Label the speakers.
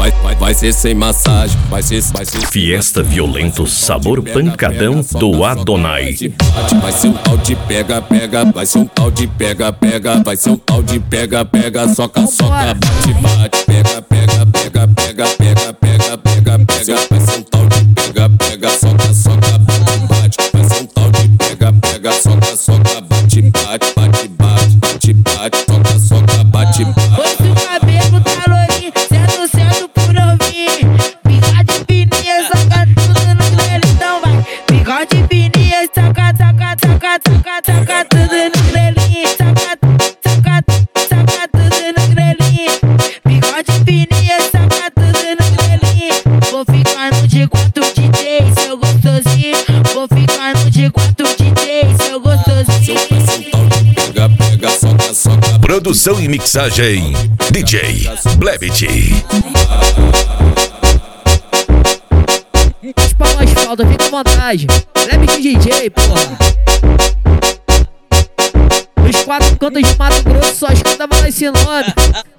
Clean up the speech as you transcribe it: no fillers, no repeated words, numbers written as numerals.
Speaker 1: vai ser sem massagem, vai ser
Speaker 2: Fiesta Violento Sabor Pancadão do Adonai.
Speaker 1: Vai ser um pau de pega, pega, vai ser um pau de pega, pega, vai ser um pau de pega, pega, soca, soca, bate, bate, pega, pega, pega, pega, pega, pega, pega, pega, vai ser um pau de pega, pega, soca, soca, bate, bate, vai ser um pau de pega, pega, soca, soca, bate, bate, bate, bate, bate, bate, soca, soca, bate, bate.
Speaker 3: Hoje o cabelo tá loirinho, sendo por novinho. Bigode fininha, soca tudo no grelho, então vai. Bigode fininha, soca, soca, soca, soca, soca tudo no grelhinho. Soca, soca, soca tudo no grelhinho. Bigode fininha, soca tudo no grelhinho. Vou ficar no de 4 DJ, seu gostosinho. Vou ficar no de 4 DJ, seu gostosinho.
Speaker 1: Pega, pega, soca, soca.
Speaker 2: Produção e mixagem DJ Blevity.
Speaker 4: Espalha o asfalto, fica à vontade. Blevity DJ, porra. Nos 4 cantos de Mato Grosso só escuta falar esse nome.